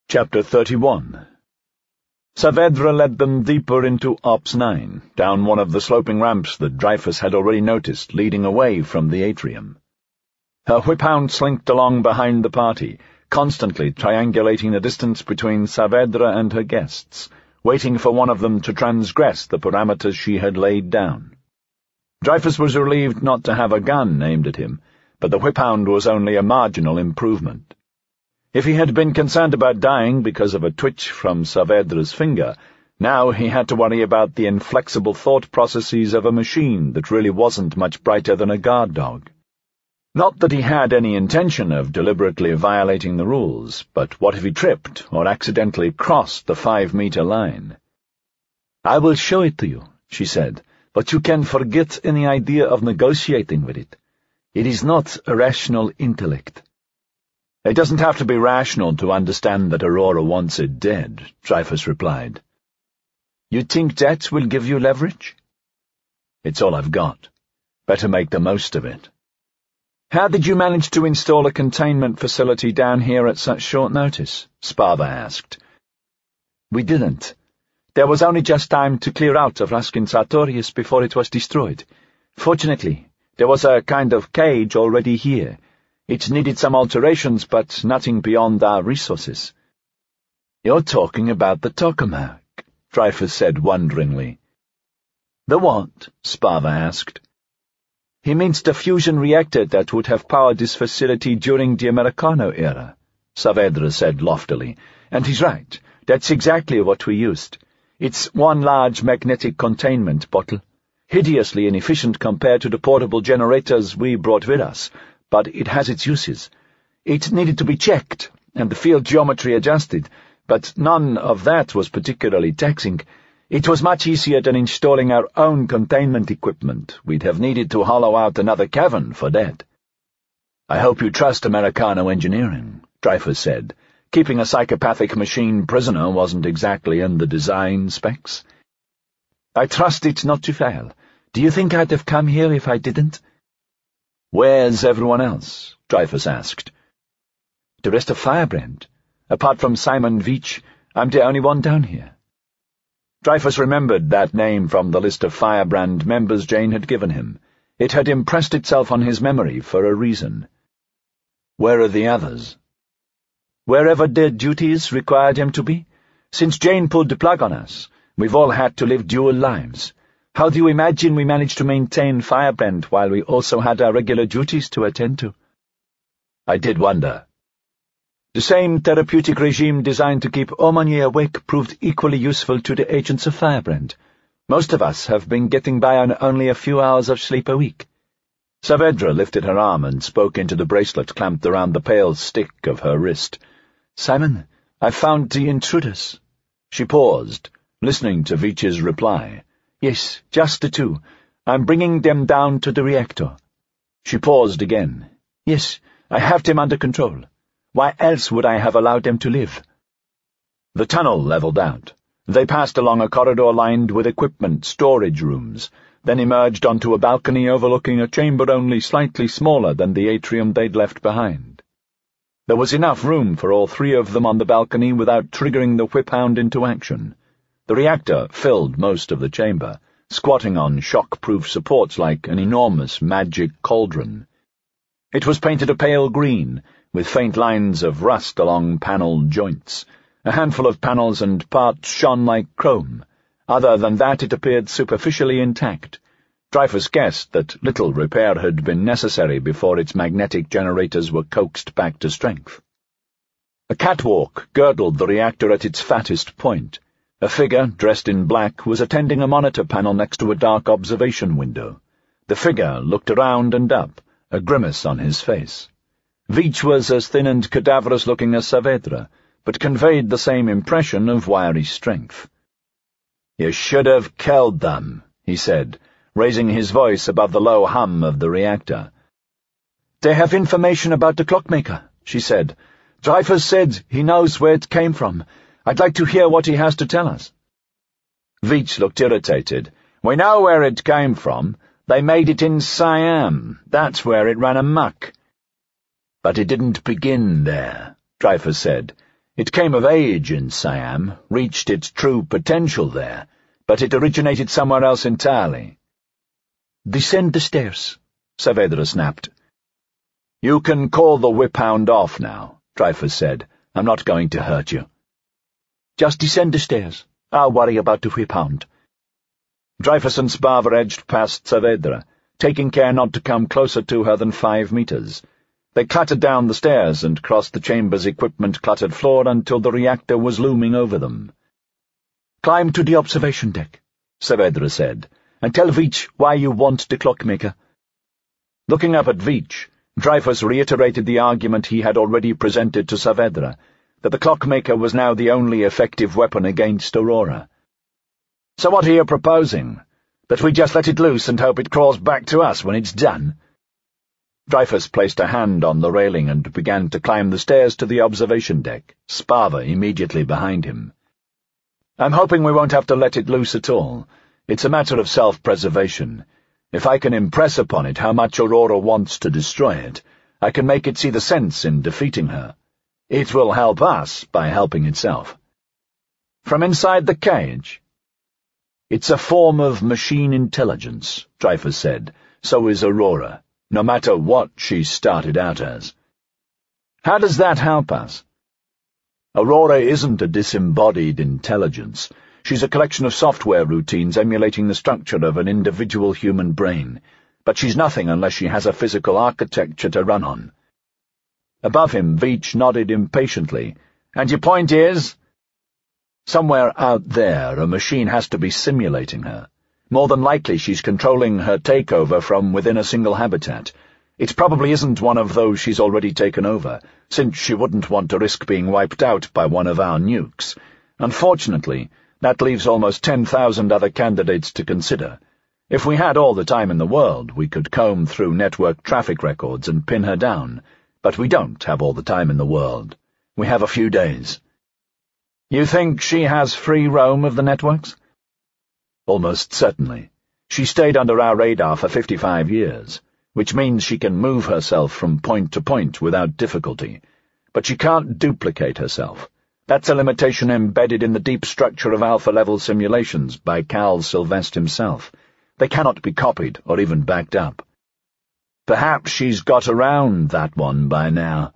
Chapter 31. Saavedra led them deeper into Ops 9, down one of the sloping ramps that Dreyfus had already noticed, leading away from the atrium. Her whip-hound slinked along behind the party, constantly triangulating the distance between Saavedra and her guests, waiting for one of them to transgress the parameters she had laid down. Dreyfus was relieved not to have a gun aimed at him, but the whip-hound was only a marginal improvement. If he had been concerned about dying because of a twitch from Saavedra's finger, now he had to worry about the inflexible thought processes of a machine that really wasn't much brighter than a guard dog. Not that he had any intention of deliberately violating the rules, but what if he tripped or accidentally crossed the 5-meter line? "I will show it to you," she said, "but you can forget any idea of negotiating with it. It is not a rational intellect." "It doesn't have to be rational to understand that Aurora wants it dead," Dreyfus replied. "You think that will give you leverage?" "It's all I've got. Better make the most of it." "How did you manage to install a containment facility down here at such short notice?" Spava asked. "We didn't. There was only just time to clear out of Raskin Sartorius before it was destroyed. Fortunately, there was a kind of cage already here. It needed some alterations, but nothing beyond our resources." "You're talking about the tokamak," Dreyfus said wonderingly. "The what?" Spava asked. "He means the fusion reactor that would have powered this facility during the Americano era," Saavedra said loftily. "And he's right. That's exactly what we used. It's one large magnetic containment bottle, hideously inefficient compared to the portable generators we brought with us, but it has its uses. It needed to be checked, and the field geometry adjusted, but none of that was particularly taxing. It was much easier than installing our own containment equipment. We'd have needed to hollow out another cavern for that." "I hope you trust Americano engineering," Dreyfus said. Keeping a psychopathic machine prisoner wasn't exactly in the design specs. "I trust it not to fail. Do you think I'd have come here if I didn't?" "Where's everyone else?" Dreyfus asked. "The rest of Firebrand. Apart from Simon Veitch, I'm the only one down here." Dreyfus remembered that name from the list of Firebrand members Jane had given him. It had impressed itself on his memory for a reason. "Where are the others?" "Wherever their duties required him to be. Since Jane pulled the plug on us, we've all had to live dual lives. How do you imagine we managed to maintain Firebrand while we also had our regular duties to attend to?" "I did wonder." "The same therapeutic regime designed to keep Aumonier awake proved equally useful to the agents of Firebrand. Most of us have been getting by on only a few hours of sleep a week." Saavedra lifted her arm and spoke into the bracelet clamped around the pale stick of her wrist. "Simon, I found the intruders." She paused, listening to Veitch's reply. "Yes, just the two. I'm bringing them down to the reactor." She paused again. "Yes, I have them under control. Why else would I have allowed them to live?" The tunnel leveled out. They passed along a corridor lined with equipment storage rooms, then emerged onto a balcony overlooking a chamber only slightly smaller than the atrium they'd left behind. There was enough room for all three of them on the balcony without triggering the whip-hound into action. The reactor filled most of the chamber, squatting on shock-proof supports like an enormous magic cauldron. It was painted a pale green, with faint lines of rust along panelled joints. A handful of panels and parts shone like chrome. Other than that, it appeared superficially intact. Dreyfus guessed that little repair had been necessary before its magnetic generators were coaxed back to strength. A catwalk girdled the reactor at its fattest point. A figure, dressed in black, was attending a monitor panel next to a dark observation window. The figure looked around and up, a grimace on his face. Veitch was as thin and cadaverous-looking as Saavedra, but conveyed the same impression of wiry strength. "You should have killed them," he said, raising his voice above the low hum of the reactor. "They have information about the clockmaker," she said. "Dreyfus said he knows where it came from. I'd like to hear what he has to tell us." Veitch looked irritated. "We know where it came from. They made it in Siam. That's where it ran amok." "But it didn't begin there," Dreyfus said. It came of age in Siam, reached its true potential there, but it originated somewhere else entirely. "Descend the stairs," Saavedra snapped. "You can call the whip-hound off now," Dreyfus said. "I'm not going to hurt you." "Just descend the stairs. I'll worry about the whip-hound." Dreyfus and Spava edged past Saavedra, taking care not to come closer to her than 5 meters. They clattered down the stairs and crossed the chamber's equipment-cluttered floor until the reactor was looming over them. "Climb to the observation deck," Saavedra said, "and tell Veitch why you want the clockmaker." Looking up at Veitch, Dreyfus reiterated the argument he had already presented to Saavedra, that the clockmaker was now the only effective weapon against Aurora. "So what are you proposing? That we just let it loose and hope it crawls back to us when it's done?" Dreyfus placed a hand on the railing and began to climb the stairs to the observation deck, Spava immediately behind him. "I'm hoping we won't have to let it loose at all. It's a matter of self-preservation. If I can impress upon it how much Aurora wants to destroy it, I can make it see the sense in defeating her. It will help us by helping itself." "From inside the cage?" "It's a form of machine intelligence," Dreyfus said. "So is Aurora, no matter what she started out as." "How does that help us?" "Aurora isn't a disembodied intelligence. She's a collection of software routines emulating the structure of an individual human brain, but she's nothing unless she has a physical architecture to run on." Above him, Veitch nodded impatiently. "And your point is?" "Somewhere out there, a machine has to be simulating her. More than likely she's controlling her takeover from within a single habitat. It probably isn't one of those she's already taken over, since she wouldn't want to risk being wiped out by one of our nukes. Unfortunately, that leaves almost 10,000 other candidates to consider. If we had all the time in the world, we could comb through network traffic records and pin her down, but we don't have all the time in the world. We have a few days." "You think she has free roam of the networks?" "Almost certainly. She stayed under our radar for 55 years, which means she can move herself from point to point without difficulty. But she can't duplicate herself. That's a limitation embedded in the deep structure of alpha-level simulations by Cal Sylvest himself. They cannot be copied or even backed up. Perhaps she's got around that one by now."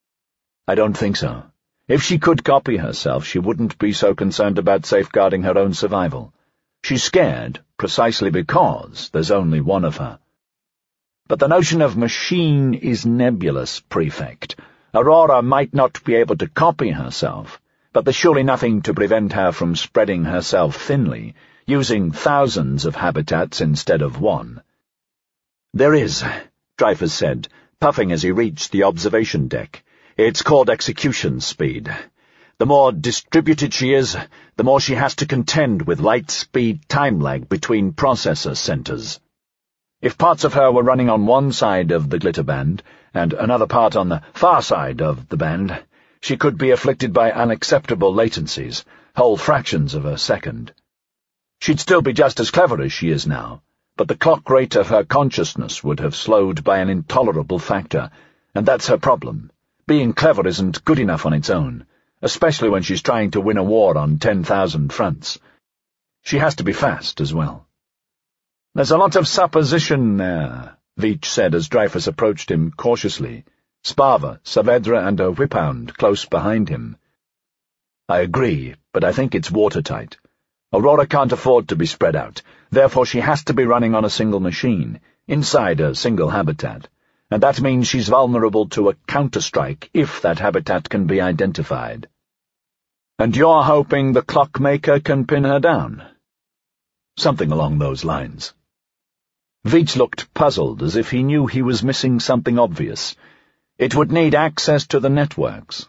"I don't think so. If she could copy herself, she wouldn't be so concerned about safeguarding her own survival. She's scared precisely because there's only one of her." "But the notion of machine is nebulous, Prefect. Aurora might not be able to copy herself, but there's surely nothing to prevent her from spreading herself thinly, using thousands of habitats instead of one." "There is," Dreyfus said, puffing as he reached the observation deck. "It's called execution speed. The more distributed she is, the more she has to contend with light-speed time lag between processor centers. If parts of her were running on one side of the glitter band, and another part on the far side of the band, she could be afflicted by unacceptable latencies, whole fractions of a second. She'd still be just as clever as she is now, but the clock rate of her consciousness would have slowed by an intolerable factor, and that's her problem. Being clever isn't good enough on its own, especially when she's trying to win a war on 10,000 fronts. She has to be fast as well." "There's a lot of supposition there," Veitch said as Dreyfus approached him cautiously, Spava, Saavedra, and a whip-hound close behind him. "I agree, but I think it's watertight. Aurora can't afford to be spread out, therefore she has to be running on a single machine, inside a single habitat, and that means she's vulnerable to a counterstrike if that habitat can be identified." "And you're hoping the clockmaker can pin her down?" "Something along those lines." Veitch looked puzzled, as if he knew he was missing something obvious. "It would need access to the networks."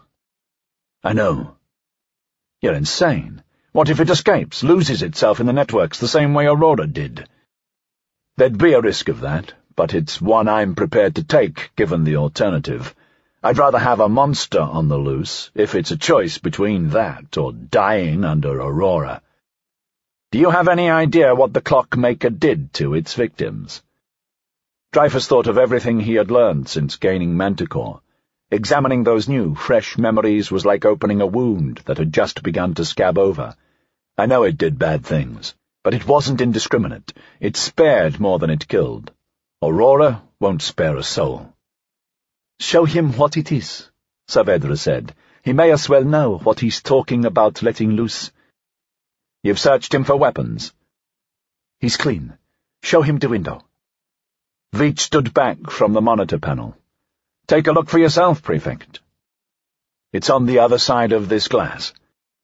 "I know." "You're insane. What if it escapes, loses itself in the networks the same way Aurora did?" "There'd be a risk of that, but it's one I'm prepared to take, given the alternative. I'd rather have a monster on the loose, if it's a choice between that or dying under Aurora." "Do you have any idea what the clockmaker did to its victims?" Dreyfus thought of everything he had learned since gaining Manticore. Examining those new, fresh memories was like opening a wound that had just begun to scab over. I know it did bad things, but it wasn't indiscriminate. It spared more than it killed. Aurora won't spare a soul. "Show him what it is," Saavedra said. "He may as well know what he's talking about letting loose." "You've searched him for weapons?" "He's clean. Show him the window." Veitch stood back from the monitor panel. "Take a look for yourself, Prefect." "It's on the other side of this glass."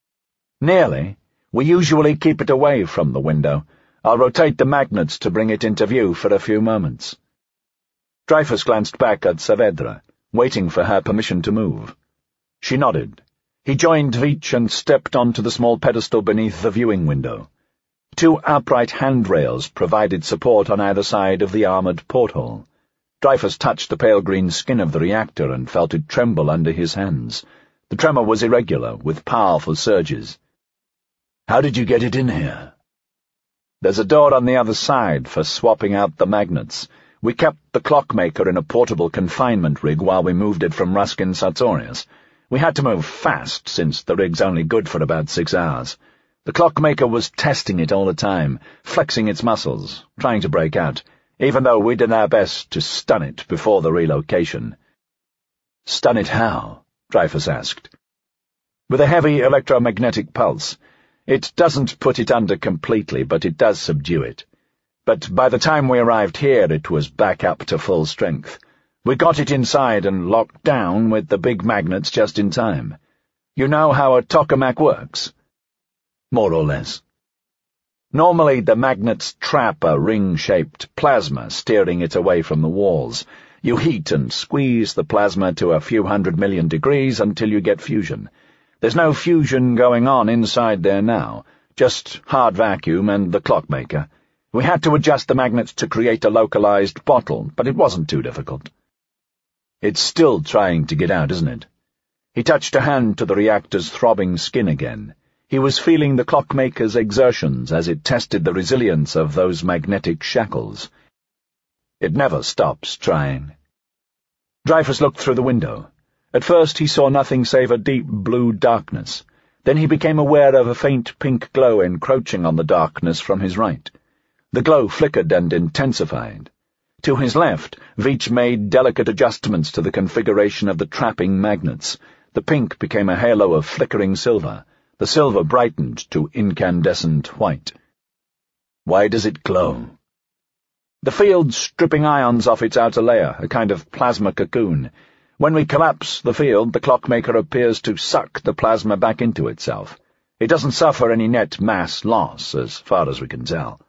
"Nearly. We usually keep it away from the window. I'll rotate the magnets to bring it into view for a few moments." Dreyfus glanced back at Saavedra, waiting for her permission to move. She nodded. He joined Veitch and stepped onto the small pedestal beneath the viewing window. Two upright handrails provided support on either side of the armored porthole. Dreyfus touched the pale green skin of the reactor and felt it tremble under his hands. The tremor was irregular, with powerful surges. "How did you get it in here?" "There's a door on the other side for swapping out the magnets. We kept the clockmaker in a portable confinement rig while we moved it from Ruskin Sartorius. We had to move fast, since the rig's only good for about 6 hours. The clockmaker was testing it all the time, flexing its muscles, trying to break out, even though we did our best to stun it before the relocation." "Stun it how?" Dreyfus asked. "With a heavy electromagnetic pulse. It doesn't put it under completely, but it does subdue it. But by the time we arrived here, it was back up to full strength. We got it inside and locked down with the big magnets just in time. You know how a tokamak works?" "More or less." "Normally the magnets trap a ring-shaped plasma, steering it away from the walls. You heat and squeeze the plasma to a few 100 million degrees until you get fusion. There's no fusion going on inside there now, just hard vacuum and the clockmaker. We had to adjust the magnets to create a localized bottle, but it wasn't too difficult." "It's still trying to get out, isn't it?" He touched a hand to the reactor's throbbing skin again. He was feeling the clockmaker's exertions as it tested the resilience of those magnetic shackles. "It never stops trying." Dreyfus looked through the window. At first he saw nothing save a deep blue darkness. Then he became aware of a faint pink glow encroaching on the darkness from his right. The glow flickered and intensified. To his left, Veitch made delicate adjustments to the configuration of the trapping magnets. The pink became a halo of flickering silver. The silver brightened to incandescent white. "Why does it glow?" "The field's stripping ions off its outer layer, a kind of plasma cocoon. When we collapse the field, the clockmaker appears to suck the plasma back into itself. It doesn't suffer any net mass loss, as far as we can tell."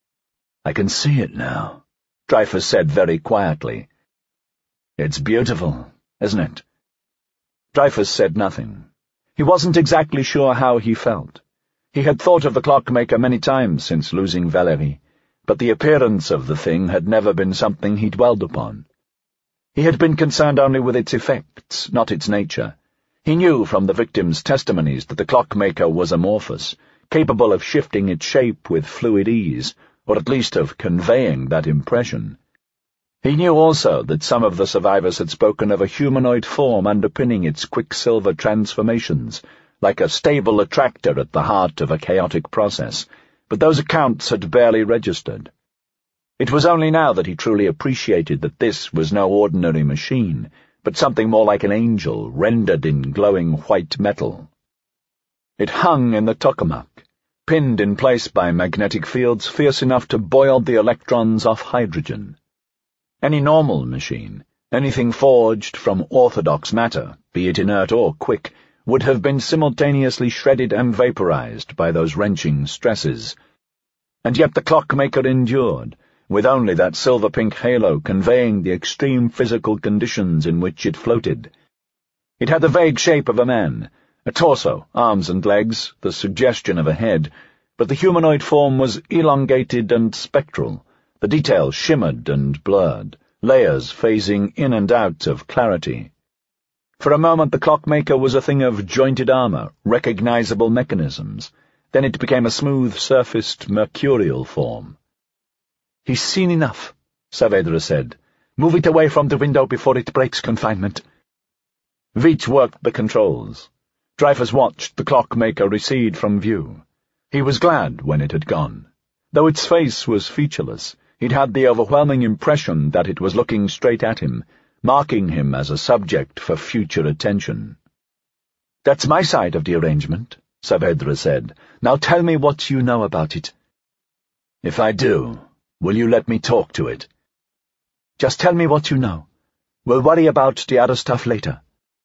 "I can see it now," Dreyfus said very quietly. "It's beautiful, isn't it?" Dreyfus said nothing. He wasn't exactly sure how he felt. He had thought of the clockmaker many times since losing Valerie, but the appearance of the thing had never been something he dwelled upon. He had been concerned only with its effects, not its nature. He knew from the victims' testimonies that the clockmaker was amorphous, capable of shifting its shape with fluid ease, or at least of conveying that impression. He knew also that some of the survivors had spoken of a humanoid form underpinning its quicksilver transformations, like a stable attractor at the heart of a chaotic process, but those accounts had barely registered. It was only now that he truly appreciated that this was no ordinary machine, but something more like an angel rendered in glowing white metal. It hung in the tokamak, pinned in place by magnetic fields fierce enough to boil the electrons off hydrogen. Any normal machine, anything forged from orthodox matter, be it inert or quick, would have been simultaneously shredded and vaporized by those wrenching stresses. And yet the clockmaker endured, with only that silver-pink halo conveying the extreme physical conditions in which it floated. It had the vague shape of a man, a torso, arms and legs, the suggestion of a head, but the humanoid form was elongated and spectral. The details shimmered and blurred, layers phasing in and out of clarity. For a moment the clockmaker was a thing of jointed armor, recognizable mechanisms. Then it became a smooth-surfaced, mercurial form. "He's seen enough," Saavedra said. "Move it away from the window before it breaks confinement." Veitch worked the controls. Dreyfus watched the clockmaker recede from view. He was glad when it had gone. Though its face was featureless, he'd had the overwhelming impression that it was looking straight at him, marking him as a subject for future attention. "That's my side of the arrangement," Saavedra said. "Now tell me what you know about it." "If I do, will you let me talk to it?" "Just tell me what you know. We'll worry about the other stuff later."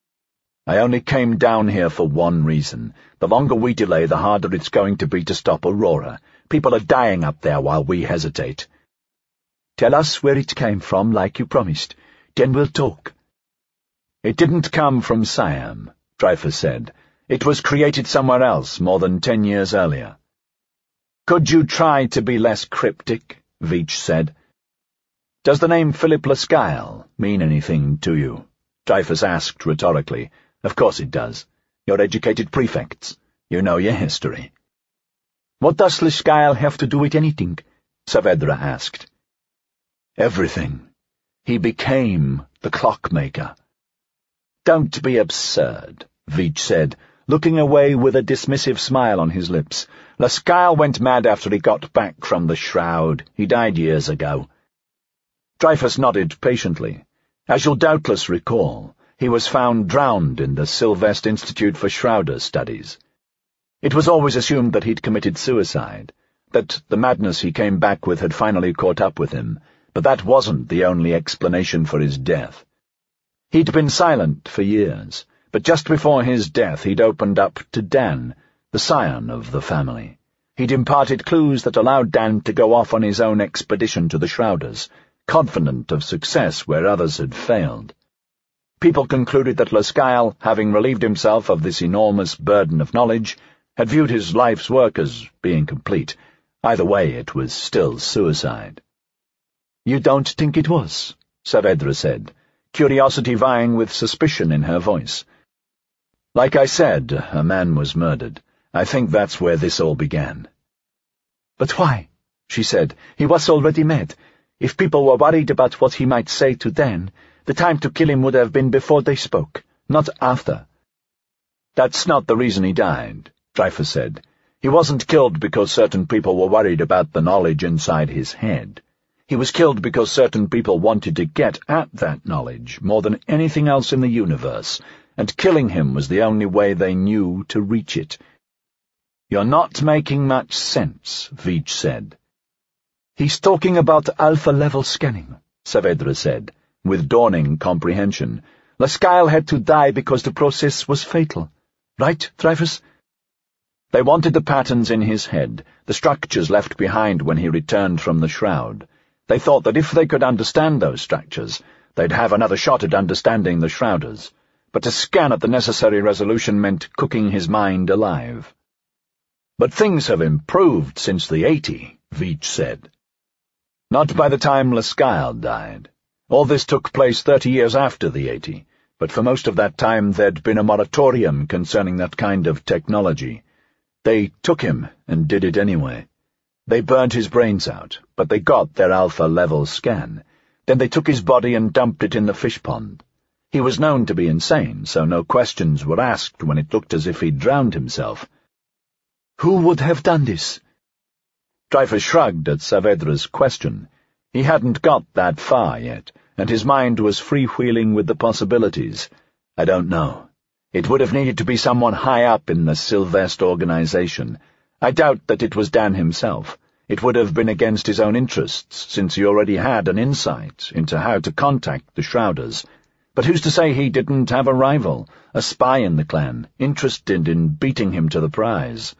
"I only came down here for one reason. The longer we delay, the harder it's going to be to stop Aurora. People are dying up there while we hesitate." "Tell us where it came from, like you promised. Then we'll talk." "It didn't come from Siam," Dreyfus said. "It was created somewhere else more than 10 years earlier." "Could you try to be less cryptic?" Veitch said. "Does the name Philip Lascyle mean anything to you?" Dreyfus asked rhetorically. "Of course it does. You're educated prefects. You know your history." "What does Lascyle have to do with anything?" Saavedra asked. "Everything. He became the clockmaker." "Don't be absurd," Veitch said, looking away with a dismissive smile on his lips. "Lascyle went mad after he got back from the Shroud. He died years ago." Dreyfus nodded patiently. "As you'll doubtless recall, he was found drowned in the Sylvest Institute for Shrouder Studies. It was always assumed that he'd committed suicide, that the madness he came back with had finally caught up with him, but that wasn't the only explanation for his death. He'd been silent for years, but just before his death he'd opened up to Dan, the scion of the family. He'd imparted clues that allowed Dan to go off on his own expedition to the Shrouders, confident of success where others had failed. People concluded that Lascyle, having relieved himself of this enormous burden of knowledge, had viewed his life's work as being complete. Either way, it was still suicide. "You don't think it was?" Saavedra said, curiosity vying with suspicion in her voice. "Like I said, a man was murdered. I think that's where this all began." "But why?" she said. "He was already mad. If people were worried about what he might say to Dan, the time to kill him would have been before they spoke, not after." "That's not the reason he died," Dreyfus said. "He wasn't killed because certain people were worried about the knowledge inside his head. He was killed because certain people wanted to get at that knowledge more than anything else in the universe, and killing him was the only way they knew to reach it." "You're not making much sense," Veitch said. "He's talking about alpha-level scanning," Saavedra said, with dawning comprehension. "Lascyle had to die because the process was fatal. Right, Dreyfus?" "They wanted the patterns in his head, the structures left behind when he returned from the Shroud. They thought that if they could understand those structures, they'd have another shot at understanding the Shrouders. But to scan at the necessary resolution meant cooking his mind alive." "But things have improved since the 80, Veitch said. "Not by the time Lascyle died. All this took place 30 years after the 80, but for most of that time there'd been a moratorium concerning that kind of technology. They took him and did it anyway. They burned his brains out, but they got their alpha-level scan. Then they took his body and dumped it in the fish pond. He was known to be insane, so no questions were asked when it looked as if he'd drowned himself." "Who would have done this?" Dreyfus shrugged at Saavedra's question. He hadn't got that far yet, and his mind was freewheeling with the possibilities. "I don't know. It would have needed to be someone high up in the Sylvest organization. I doubt that it was Dan himself. It would have been against his own interests, since he already had an insight into how to contact the Shrouders. But who's to say he didn't have a rival, a spy in the clan, interested in beating him to the prize?"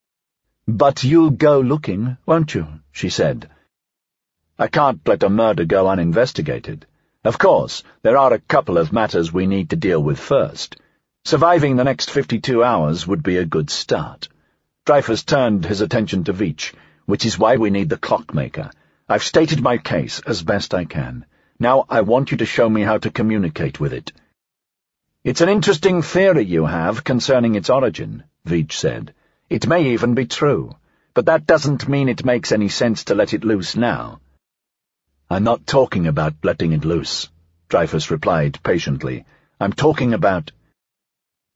"But you'll go looking, won't you?" she said. "I can't let a murder go uninvestigated. Of course, there are a couple of matters we need to deal with first. Surviving the next 52 hours would be a good start." Dreyfus turned his attention to Veitch, "which is why we need the clockmaker. I've stated my case as best I can. Now I want you to show me how to communicate with it." "It's an interesting theory you have concerning its origin," Veitch said. "It may even be true, but that doesn't mean it makes any sense to let it loose now." "I'm not talking about letting it loose," Dreyfus replied patiently. "I'm talking about—"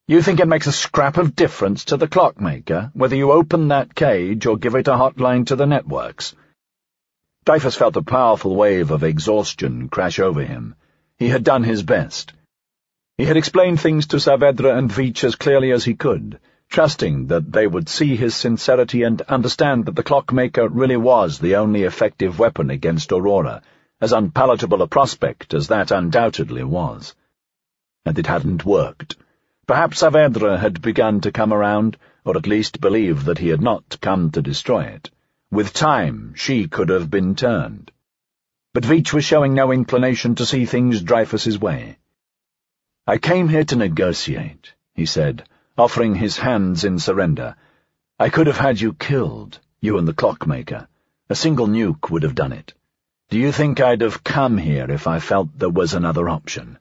You think it makes a scrap of difference to the clockmaker whether you open that cage or give it a hotline to the networks? Dreyfus felt a powerful wave of exhaustion crash over him. He had done his best. He had explained things to Saavedra and Veitch as clearly as he could, trusting that they would see his sincerity and understand that the clockmaker really was the only effective weapon against Aurora, as unpalatable a prospect as that undoubtedly was. And it hadn't worked. Perhaps Saavedra had begun to come around, or at least believed that he had not come to destroy it. With time, she could have been turned. But Veitch was showing no inclination to see things Dreyfus's way. "I came here to negotiate," he said, offering his hands in surrender. "I could have had you killed, you and the clockmaker. A single nuke would have done it. Do you think I'd have come here if I felt there was another option?"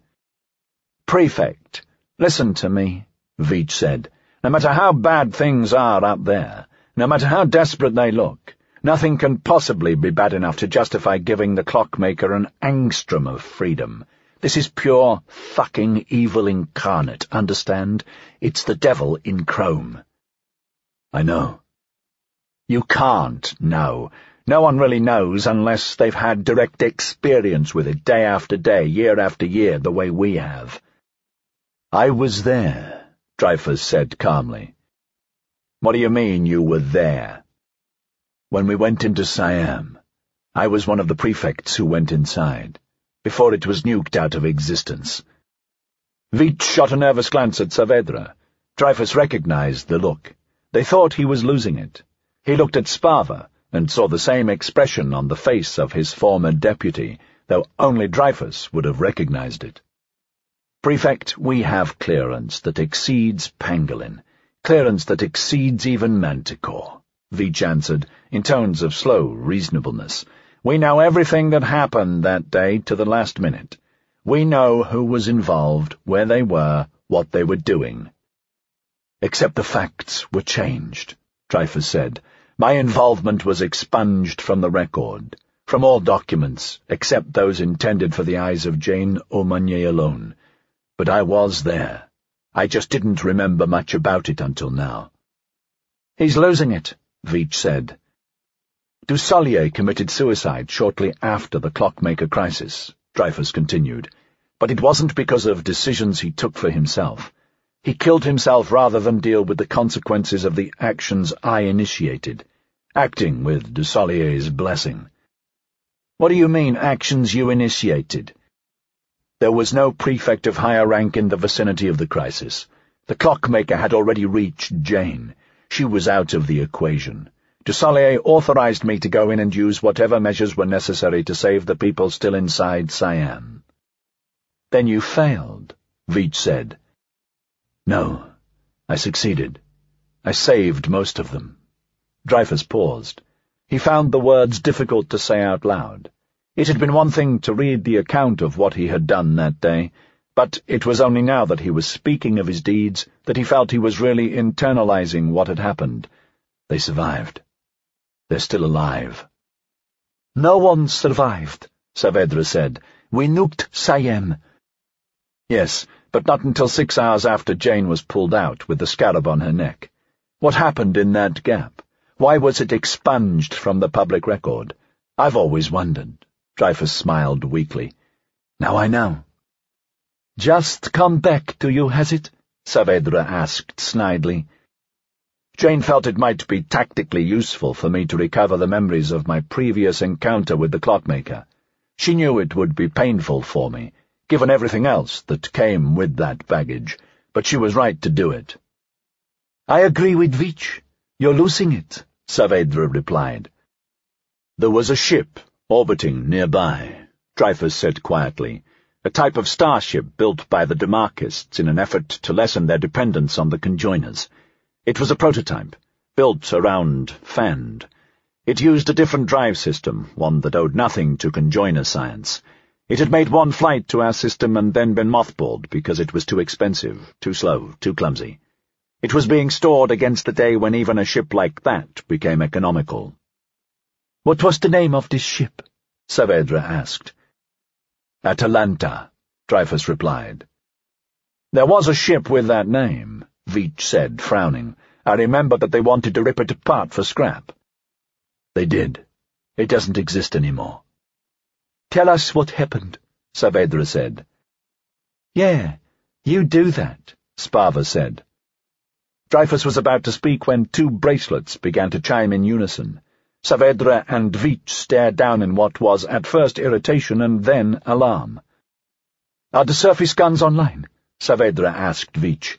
"Prefect, listen to me," Veitch said. "No matter how bad things are out there, no matter how desperate they look, nothing can possibly be bad enough to justify giving the clockmaker an angstrom of freedom. This is pure fucking evil incarnate, understand? It's the devil in chrome." "I know." "You can't know. No one really knows unless they've had direct experience with it day after day, year after year, the way we have." "I was there," Dreyfus said calmly. "What do you mean you were there?" "When we went into Siam, I was one of the prefects who went inside, before it was nuked out of existence." Veitch shot a nervous glance at Saavedra. Dreyfus recognized the look. They thought he was losing it. He looked at Spava, and saw the same expression on the face of his former deputy, though only Dreyfus would have recognized it. "Prefect, we have clearance that exceeds Pangolin, clearance that exceeds even Manticore," Veitch answered, in tones of slow reasonableness. "We know everything that happened that day to the last minute. We know who was involved, where they were, what they were doing." "Except the facts were changed," Dreyfus said. "My involvement was expunged from the record, from all documents, except those intended for the eyes of Jane Aumonier alone. But I was there. I just didn't remember much about it until now." "He's losing it," Veitch said. "Dussolier committed suicide shortly after the clockmaker crisis," Dreyfus continued, "but it wasn't because of decisions he took for himself. He killed himself rather than deal with the consequences of the actions I initiated, acting with Dussolier's blessing." "What do you mean, actions you initiated?" "There was no prefect of higher rank in the vicinity of the crisis. The clockmaker had already reached Jane. She was out of the equation. Dussolier authorized me to go in and use whatever measures were necessary to save the people still inside Siam." "Then you failed," Veitch said. "No, I succeeded. I saved most of them." Dreyfus paused. He found the words difficult to say out loud. It had been one thing to read the account of what he had done that day, but it was only now that he was speaking of his deeds that he felt he was really internalizing what had happened. They survived. They're still alive. "No one survived," Saavedra said. "We nuked Siam." "Yes, but not until 6 hours after Jane was pulled out with the scarab on her neck. What happened in that gap? Why was it expunged from the public record? I've always wondered." Dreyfus smiled weakly. "Now I know." "Just come back to you, has it?" Saavedra asked snidely. "Jane felt it might be tactically useful for me to recover the memories of my previous encounter with the clockmaker. She knew it would be painful for me, given everything else that came with that baggage, but she was right to do it." "I agree with Veitch. You're losing it," Saavedra replied. "There was a ship orbiting nearby," Dreyfus said quietly, "a type of starship built by the Demarchists in an effort to lessen their dependence on the conjoiners. It was a prototype, built around Fand. It used a different drive system, one that owed nothing to conjoiner science. It had made one flight to our system and then been mothballed because it was too expensive, too slow, too clumsy. It was being stored against the day when even a ship like that became economical." "What was the name of this ship?" Saavedra asked. "Atalanta," Dreyfus replied. "There was a ship with that name," Veitch said, frowning. "I remember that they wanted to rip it apart for scrap." "They did. It doesn't exist anymore." "Tell us what happened," Saavedra said. "Yeah, you do that," Spava said. Dreyfus was about to speak when two bracelets began to chime in unison. Saavedra and Veitch stared down in what was at first irritation and then alarm. "Are the surface guns online?" Saavedra asked Veitch.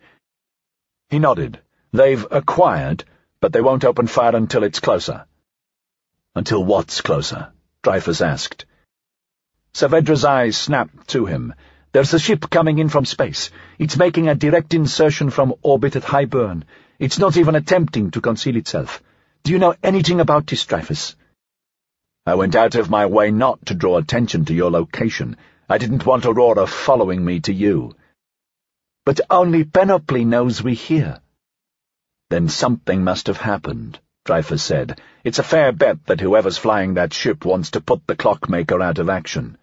He nodded. "They've acquired, but they won't open fire until it's closer." "Until what's closer?" Dreyfus asked. Saavedra's eyes snapped to him. "There's a ship coming in from space. It's making a direct insertion from orbit at high burn. It's not even attempting to conceal itself. Do you know anything about this, Dreyfus?" "I went out of my way not to draw attention to your location. I didn't want Aurora following me to you." "But only Panoply knows we're here." "Then something must have happened," Dreyfus said. "It's a fair bet that whoever's flying that ship wants to put the clockmaker out of action."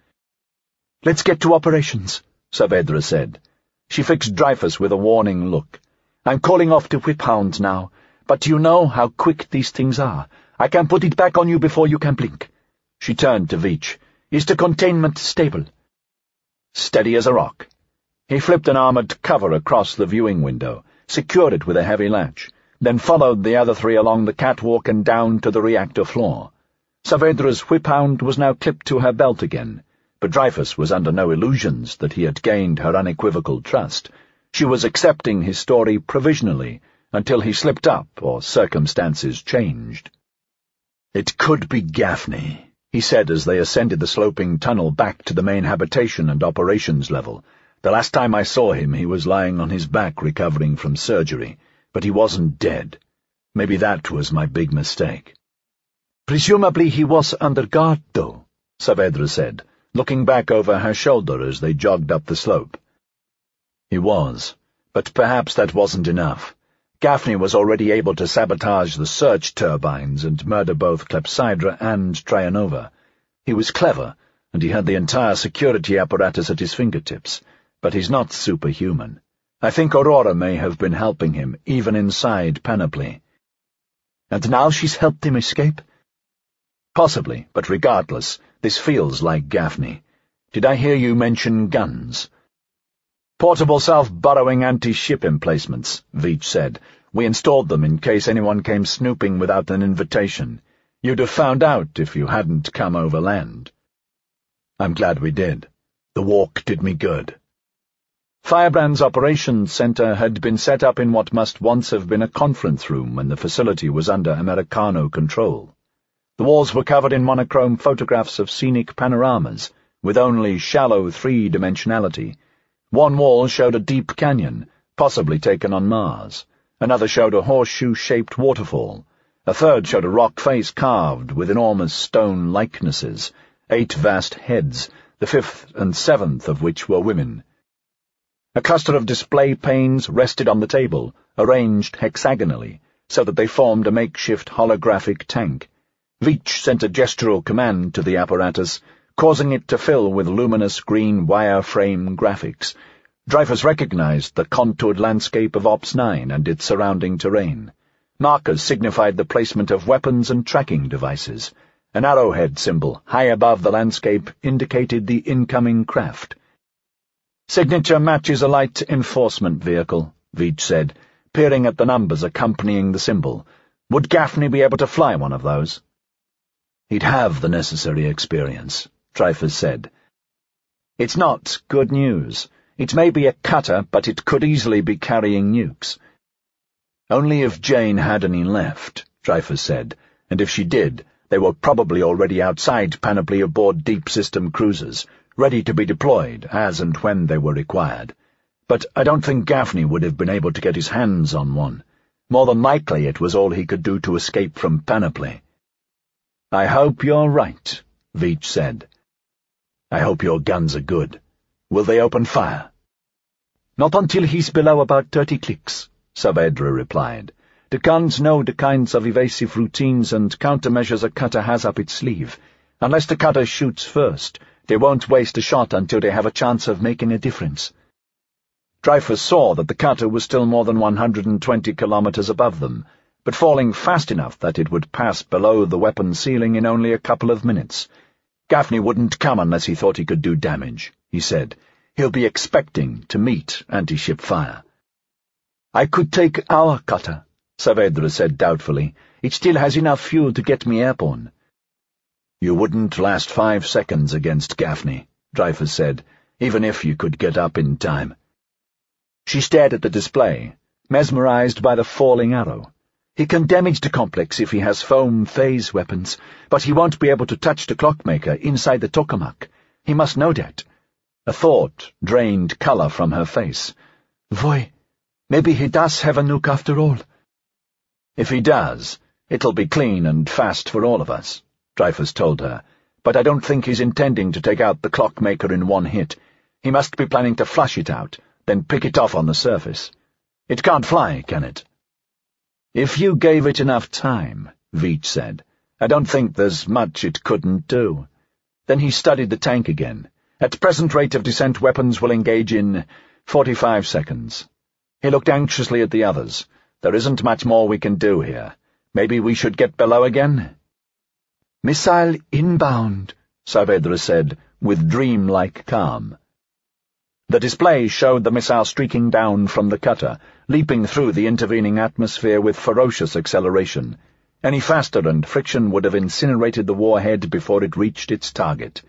"Let's get to operations," Saavedra said. She fixed Dreyfus with a warning look. "I'm calling off the whip hounds now, but you know how quick these things are. I can put it back on you before you can blink." She turned to Veitch. "Is the containment stable?" "Steady as a rock." He flipped an armored cover across the viewing window, secured it with a heavy latch, then followed the other three along the catwalk and down to the reactor floor. Saavedra's whip-hound was now clipped to her belt again, but Dreyfus was under no illusions that he had gained her unequivocal trust. She was accepting his story provisionally until he slipped up or circumstances changed. "It could be Gaffney," he said as they ascended the sloping tunnel back to the main habitation and operations level. "The last time I saw him he was lying on his back recovering from surgery, but he wasn't dead. Maybe that was my big mistake." "Presumably he was under guard, though," Saavedra said, looking back over her shoulder as they jogged up the slope. "He was, but perhaps that wasn't enough. Gaffney was already able to sabotage the search turbines and murder both Clepsydra and Trianova. He was clever, and he had the entire security apparatus at his fingertips, but he's not superhuman. I think Aurora may have been helping him, even inside Panoply." "And now she's helped him escape?" "Possibly, but regardless, this feels like Gaffney. Did I hear you mention guns?" "Portable self-burrowing anti-ship emplacements," Veitch said. "We installed them in case anyone came snooping without an invitation. You'd have found out if you hadn't come overland." "I'm glad we did. The walk did me good." Firebrand's operations center had been set up in what must once have been a conference room when the facility was under Americano control. The walls were covered in monochrome photographs of scenic panoramas, with only shallow three-dimensionality. One wall showed a deep canyon, possibly taken on Mars. Another showed a horseshoe-shaped waterfall. A third showed a rock face carved with enormous stone likenesses, 8 vast heads, the 5th and 7th of which were women. A cluster of display panes rested on the table, arranged hexagonally, so that they formed a makeshift holographic tank. Veitch sent a gestural command to the apparatus, causing it to fill with luminous green wireframe graphics. Dreyfus recognized the contoured landscape of Ops 9 and its surrounding terrain. Markers signified the placement of weapons and tracking devices. An arrowhead symbol high above the landscape indicated the incoming craft. "Signature matches a light enforcement vehicle," Veitch said, peering at the numbers accompanying the symbol. "Would Gaffney be able to fly one of those?" "He'd have the necessary experience," Dreyfus said. "It's not good news. It may be a cutter, but it could easily be carrying nukes." "Only if Jane had any left," Dreyfus said, "and if she did, they were probably already outside Panoply aboard deep-system cruisers, ready to be deployed as and when they were required. But I don't think Gaffney would have been able to get his hands on one. More than likely it was all he could do to escape from Panoply." "I hope you're right," Veitch said. "I hope your guns are good. Will they open fire?" "Not until he's below about 30 clicks," Saavedra replied. "The guns know the kinds of evasive routines and countermeasures a cutter has up its sleeve. Unless the cutter shoots first, they won't waste a shot until they have a chance of making a difference." Dreyfus saw that the cutter was still more than 120 kilometers above them, but falling fast enough that it would pass below the weapon ceiling in only a couple of minutes. Gaffney wouldn't come unless he thought he could do damage, he said. He'll be expecting to meet anti-ship fire. I could take our cutter, Saavedra said doubtfully. It still has enough fuel to get me airborne. You wouldn't last 5 seconds against Gaffney, Dreyfus said, even if you could get up in time. She stared at the display, mesmerized by the falling arrow. He can damage the complex if he has foam phase weapons, but he won't be able to touch the clockmaker inside the tokamak. He must know that. A thought drained color from her face. Voy, maybe he does have a nuke after all. If he does, it'll be clean and fast for all of us, Dreyfus told her, but I don't think he's intending to take out the clockmaker in one hit. He must be planning to flush it out, then pick it off on the surface. It can't fly, can it? If you gave it enough time, Veach said, I don't think there's much it couldn't do. Then he studied the tank again. At present rate of descent, weapons will engage in 45 seconds. He looked anxiously at the others. There isn't much more we can do here. Maybe we should get below again? Missile inbound, Saavedra said, with dream-like calm. The display showed the missile streaking down from the cutter, leaping through the intervening atmosphere with ferocious acceleration. Any faster and friction would have incinerated the warhead before it reached its target.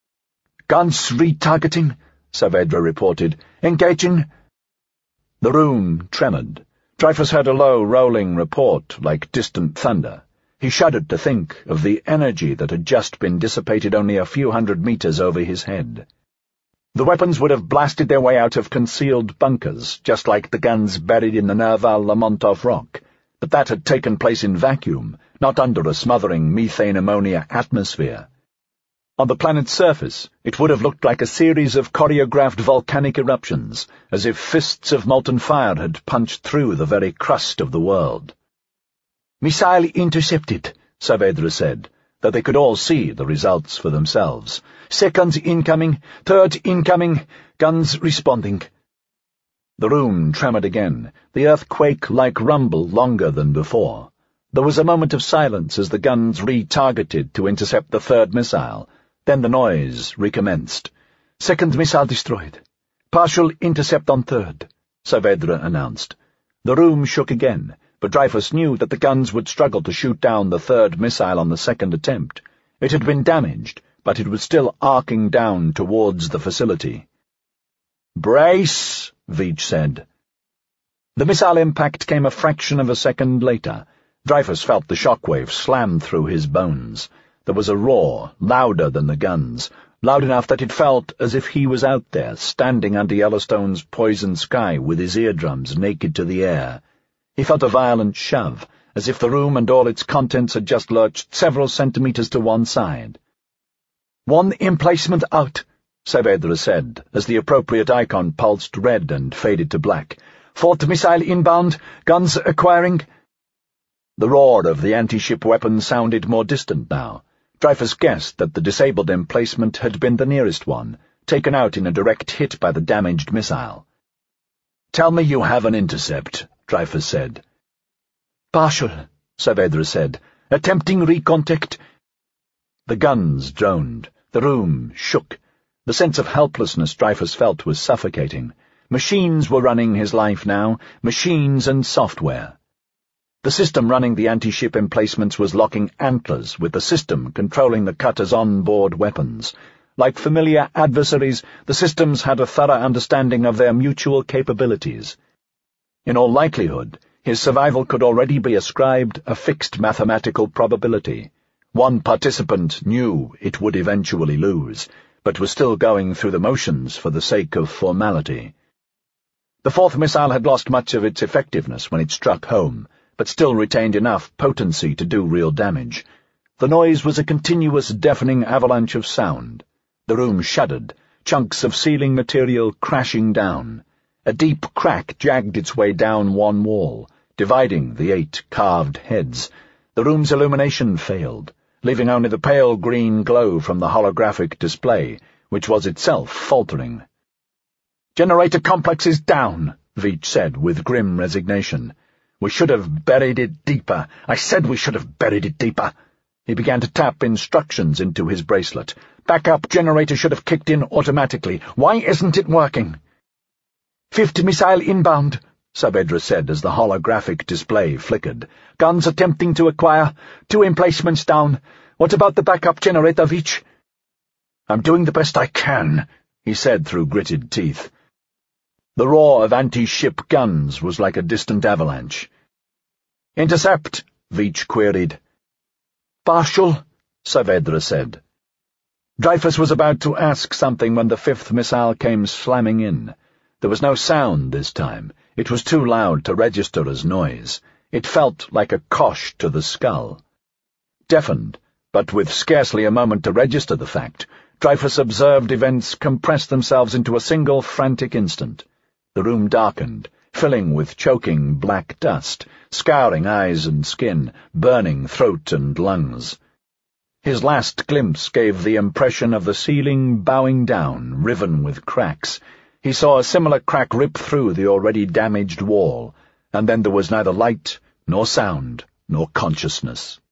Guns retargeting, Saavedra reported. Engaging. The room tremored. Dreyfus heard a low, rolling report like distant thunder. He shuddered to think of the energy that had just been dissipated only a few hundred meters over his head. The weapons would have blasted their way out of concealed bunkers, just like the guns buried in the Nerval Lermontov rock, but that had taken place in vacuum, not under a smothering methane-ammonia atmosphere. On the planet's surface, it would have looked like a series of choreographed volcanic eruptions, as if fists of molten fire had punched through the very crust of the world. Missile intercepted, Saavedra said, though they could all see the results for themselves. Second incoming, third incoming, guns responding. The room tremored again, the earthquake-like rumble longer than before. There was a moment of silence as the guns retargeted to intercept the third missile. Then the noise recommenced. Second missile destroyed. Partial intercept on third, Saavedra announced. The room shook again, but Dreyfus knew that the guns would struggle to shoot down the third missile on the second attempt. It had been damaged, but it was still arcing down towards the facility. "Brace," Veach said. The missile impact came a fraction of a second later. Dreyfus felt the shockwave slam through his bones. There was a roar, louder than the guns, loud enough that it felt as if he was out there, standing under Yellowstone's poison sky with his eardrums naked to the air. He felt a violent shove, as if the room and all its contents had just lurched several centimeters to one side. "One emplacement out," Saavedra said, as the appropriate icon pulsed red and faded to black. "Fourth missile inbound, guns acquiring." The roar of the anti-ship weapon sounded more distant now. Dreyfus guessed that the disabled emplacement had been the nearest one, taken out in a direct hit by the damaged missile. "Tell me you have an intercept," Dreyfus said. "Partial," Saavedra said. "Attempting recontact." The guns droned. The room shook. The sense of helplessness Dreyfus felt was suffocating. Machines were running his life now, machines and software. The system running the anti-ship emplacements was locking antlers with the system controlling the cutter's on-board weapons. Like familiar adversaries, the systems had a thorough understanding of their mutual capabilities. In all likelihood, his survival could already be ascribed a fixed mathematical probability. One participant knew it would eventually lose, but was still going through the motions for the sake of formality. The fourth missile had lost much of its effectiveness when it struck home, but still retained enough potency to do real damage. The noise was a continuous, deafening avalanche of sound. The room shuddered, chunks of ceiling material crashing down. A deep crack jagged its way down one wall, dividing the 8 carved heads. The room's illumination failed, leaving only the pale green glow from the holographic display, which was itself faltering. "Generator complex is down," Veach said with grim resignation. "We should have buried it deeper. I said we should have buried it deeper." He began to tap instructions into his bracelet. "Backup generator should have kicked in automatically. Why isn't it working?" "Fifth missile inbound," Saavedra said as the holographic display flickered. "Guns attempting to acquire. 2 emplacements down. What about the backup generator, Veach?" "I'm doing the best I can," he said through gritted teeth. The roar of anti-ship guns was like a distant avalanche. "Intercept?" Veach queried. "Partial," Saavedra said. Dreyfus was about to ask something when the 5th missile came slamming in. There was no sound this time. It was too loud to register as noise. It felt like a cosh to the skull. Deafened, but with scarcely a moment to register the fact, Dreyfus observed events compress themselves into a single frantic instant. The room darkened, filling with choking black dust, scouring eyes and skin, burning throat and lungs. His last glimpse gave the impression of the ceiling bowing down, riven with cracks. He saw a similar crack rip through the already damaged wall, and then there was neither light, nor sound, nor consciousness.